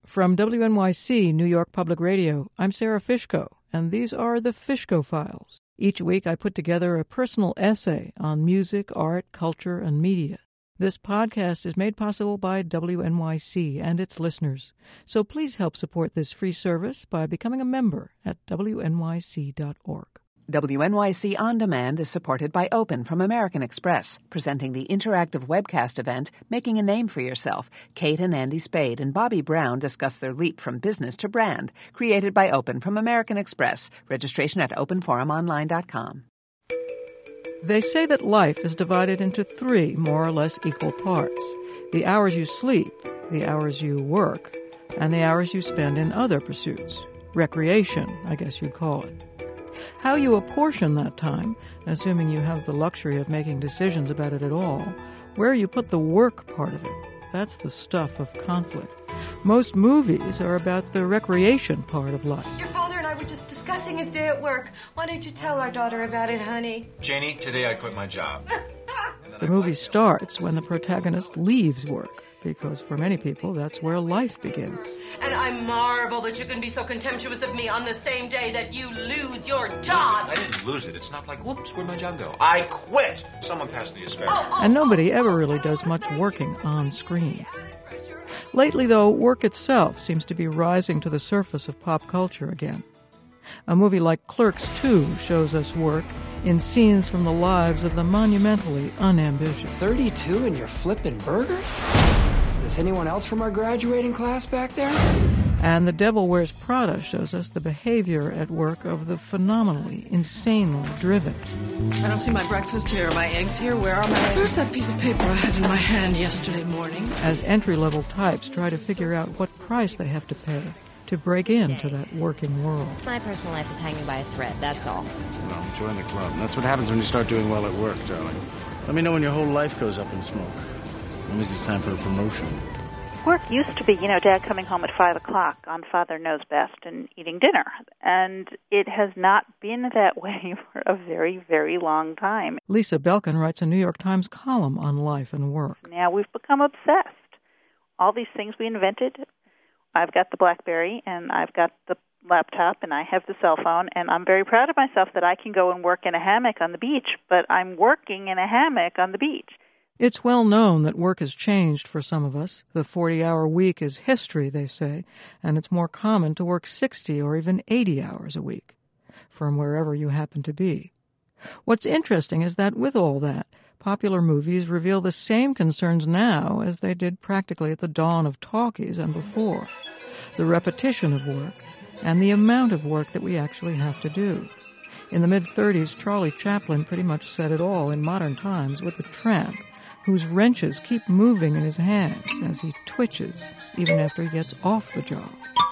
From WNYC, New York Public Radio, I'm Sarah Fishko, and these are the Fishko Files. Each week I put together a personal essay on music, art, culture, and media. This podcast is made possible by WNYC and its listeners, so please help support this free service by becoming a member at wnyc.org. WNYC On Demand is supported by Open from American Express, presenting the interactive webcast event, Making a Name for Yourself. Kate and Andy Spade and Bobby Brown discuss their leap from business to brand, created by Open from American Express. Registration at openforumonline.com. They say that life is divided into three more or less equal parts: the hours you sleep, the hours you work, and the hours you spend in other pursuits. Recreation, I guess you'd call it. How you apportion that time, assuming you have the luxury of making decisions about it at all, where you put the work part of it, that's the stuff of conflict. Most movies are about the recreation part of life. Your father and I were just discussing his day at work. Why don't you tell our daughter about it, honey? Janie, today I quit my job. The movie starts when the protagonist leaves work, because for many people, that's where life begins. And I marvel that you can be so contemptuous of me on the same day that you lose your job. I didn't lose it. It's not like, whoops, where'd my job go? I quit. Someone passed the asparagus. And nobody ever really does much working on screen. Lately, though, work itself seems to be rising to the surface of pop culture again. A movie like Clerks 2 shows us work in scenes from the lives of the monumentally unambitious. 32 and you're flipping burgers? Is anyone else from our graduating class back there? And The Devil Wears Prada shows us the behavior at work of the phenomenally, insanely driven. I don't see my breakfast here. My eggs here. Where are my... Where's that piece of paper I had in my hand yesterday morning? As entry-level types try to figure out what price they have to pay to break into that working world. My personal life is hanging by a thread, that's all. Well, join the club. That's what happens when you start doing well at work, darling. Let me know when your whole life goes up in smoke. When is it's time for a promotion? Work used to be, Dad coming home at 5 o'clock on Father Knows Best and eating dinner. And it has not been that way for a very, very long time. Lisa Belkin writes a New York Times column on life and work. Now we've become obsessed. All these things we invented. I've got the BlackBerry, and I've got the laptop, and I have the cell phone, and I'm very proud of myself that I can go and work in a hammock on the beach, but I'm working in a hammock on the beach. It's well known that work has changed for some of us. The 40-hour week is history, they say, and it's more common to work 60 or even 80 hours a week, from wherever you happen to be. What's interesting is that with all that, popular movies reveal the same concerns now as they did practically at the dawn of talkies and before. The repetition of work and the amount of work that we actually have to do. In the mid-30s, Charlie Chaplin pretty much said it all in modern times with The Tramp, whose wrenches keep moving in his hands as he twitches even after he gets off the job.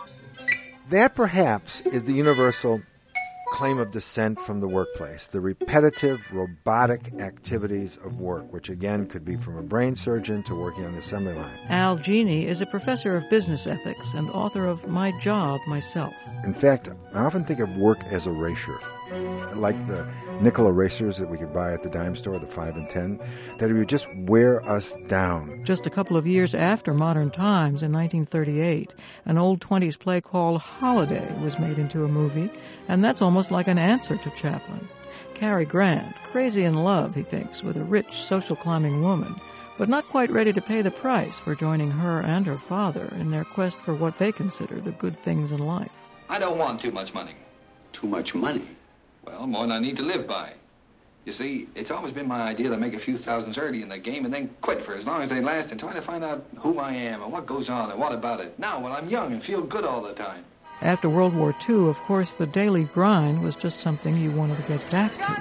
That perhaps is the universal claim of dissent from the workplace, the repetitive, robotic activities of work, which again could be from a brain surgeon to working on the assembly line. Al Genie is a professor of business ethics and author of My Job, Myself. In fact, I often think of work as erasure, like the nickel erasers that we could buy at the dime store, the 5 and 10, that would just wear us down. Just a couple of years after Modern Times, in 1938, an old 20s play called Holiday was made into a movie, and that's almost like an answer to Chaplin. Cary Grant, crazy in love, he thinks, with a rich, social-climbing woman, but not quite ready to pay the price for joining her and her father in their quest for what they consider the good things in life. I don't want too much money. Too much money? Well, more than I need to live by. You see, it's always been my idea to make a few thousands early in the game and then quit for as long as they last and try to find out who I am and what goes on and what about it. Now, when I'm young and feel good all the time. After World War II, of course, the daily grind was just something you wanted to get back to.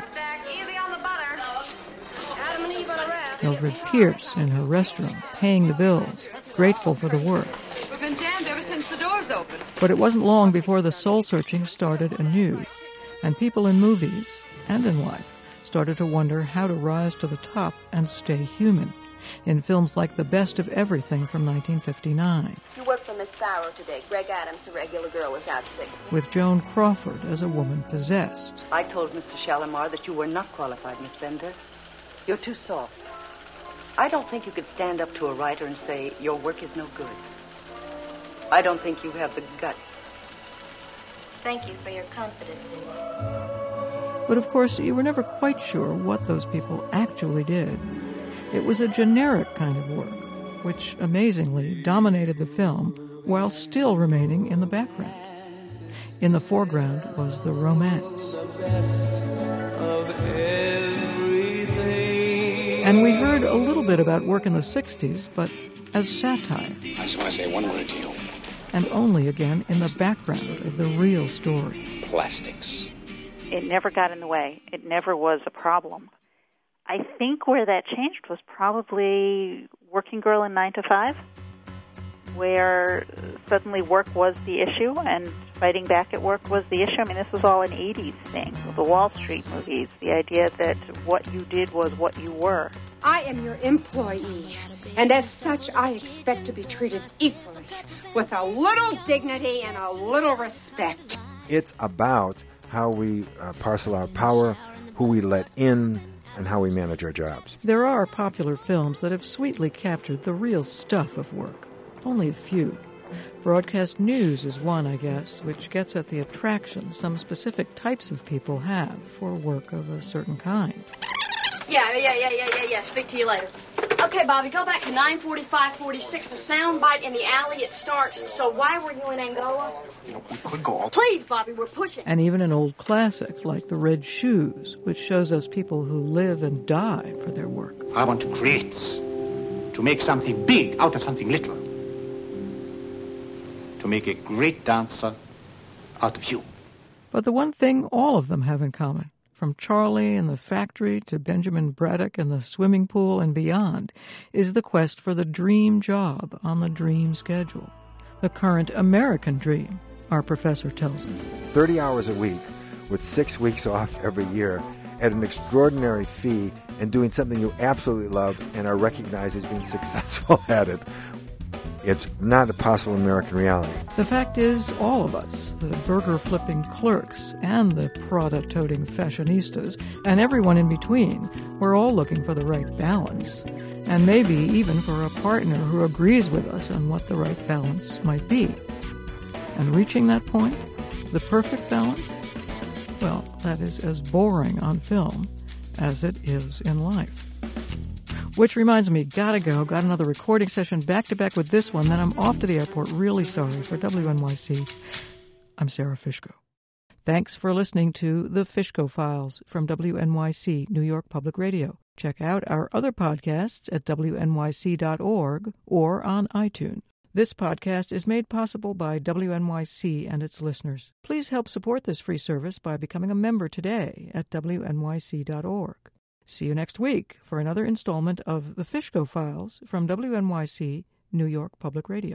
Mildred Pierce in her restaurant, paying the bills, grateful for the work. We've been jammed ever since the doors opened. But it wasn't long before the soul-searching started anew, and people in movies and in life started to wonder how to rise to the top and stay human. In films like The Best of Everything from 1959. You work for Miss Farrow today. Greg Adams, a regular girl, was out sick. With Joan Crawford as a woman possessed. I told Mr. Shalimar that you were not qualified, Miss Bender. You're too soft. I don't think you could stand up to a writer and say your work is no good. I don't think you have the guts. Thank you for your confidence in me. But of course, you were never quite sure what those people actually did. It was a generic kind of work, which amazingly dominated the film while still remaining in the background. In the foreground was the romance. And we heard a little bit about work in the 60s, but as satire. I just want to say one word to you. And only, again, in the background of the real story. Plastics. It never got in the way. It never was a problem. I think where that changed was probably Working Girl in 9 to 5, where suddenly work was the issue and fighting back at work was the issue. I mean, this was all an 80s thing, the Wall Street movies, the idea that what you did was what you were. I am your employee, and as such, I expect to be treated equally, with a little dignity and a little respect. It's about how we parcel our power, who we let in, and how we manage our jobs. There are popular films that have sweetly captured the real stuff of work. Only a few. Broadcast news is one, I guess, which gets at the attraction some specific types of people have for work of a certain kind. Yeah. Speak to you later. Okay, Bobby, go back to 9:45:46. A sound bite in the alley. It starts. So why were you in Angola? We could go all... Please, Bobby, we're pushing. And even an old classic like The Red Shoes, which shows us people who live and die for their work. I want to create, to make something big out of something little. To make a great dancer out of you. But the one thing all of them have in common, from Charlie and the factory to Benjamin Braddock and the swimming pool and beyond, is the quest for the dream job on the dream schedule. The current American dream, our professor tells us. 30 hours a week with 6 weeks off every year at an extraordinary fee and doing something you absolutely love and are recognized as being successful at it. It's not a possible American reality. The fact is, all of us, the burger-flipping clerks and the Prada-toting fashionistas, and everyone in between, we're all looking for the right balance, and maybe even for a partner who agrees with us on what the right balance might be. And reaching that point, the perfect balance, well, that is as boring on film as it is in life. Which reminds me, gotta go. Got another recording session back-to-back with this one. Then I'm off to the airport. Really sorry. For WNYC, I'm Sarah Fishko. Thanks for listening to The Fishko Files from WNYC, New York Public Radio. Check out our other podcasts at WNYC.org or on iTunes. This podcast is made possible by WNYC and its listeners. Please help support this free service by becoming a member today at WNYC.org. See you next week for another installment of The Fishko Files from WNYC, New York Public Radio.